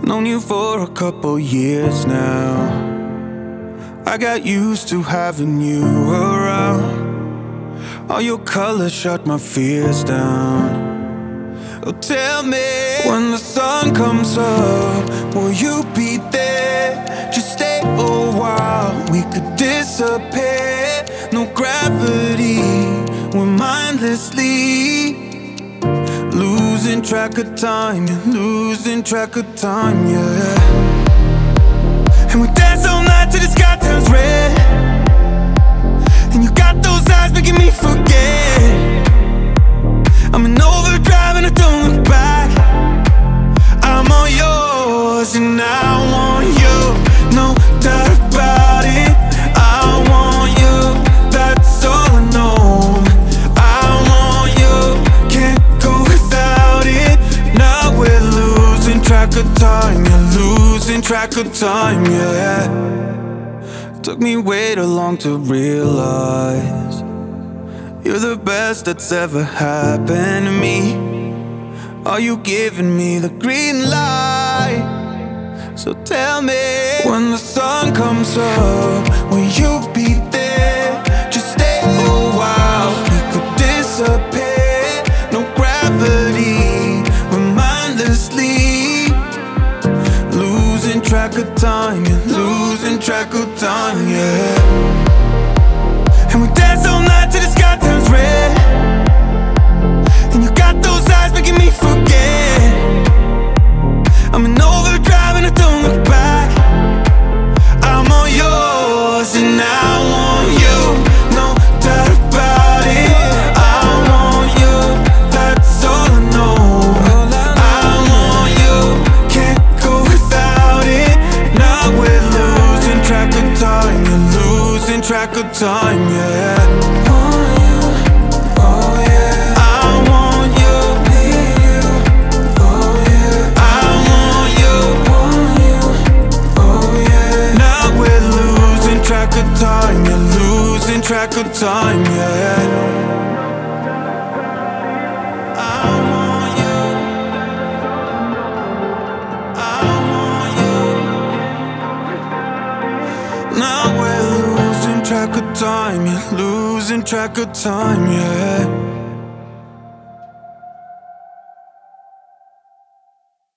Known you for a couple years now. I got used to having you around. All your colors shut my fears down. Oh, tell me, when the sun comes up, will you be there? Just stay a while, we could disappear. No gravity, we're mindlessly losing track of time, yeah, losing track of time, yeah. And we dance all night till the sky turns red. And you got those eyes making me forget. I'm in overdrive and I don't look back. I'm all yours and I want you, no doubt about it. I want you, that's all I know. I want you, can't go without it. Now we're losing track of time, you're losing track of time, yeah. Took me way too long to realize you're the best that's ever happened to me. Are you giving me the green light? So tell me, when the sun comes up, will you be there? Just stay a while, we could disappear. No gravity, we're mindlessly losing track of time, yeah, losing track of time, yeah. And we dance all night till the sky turns red. And you got those eyes making me forget. I'm in overdrive and I don't look back. I'm all yours and I want you, no doubt about it. I want you, that's all I know. I want you, can't go without it. Now we're losing track of time, you're losing track of time, yeah. Time, you're losing track of time, yeah. I want you, I want you. Now we're losing track of time, you're losing track of time, yeah.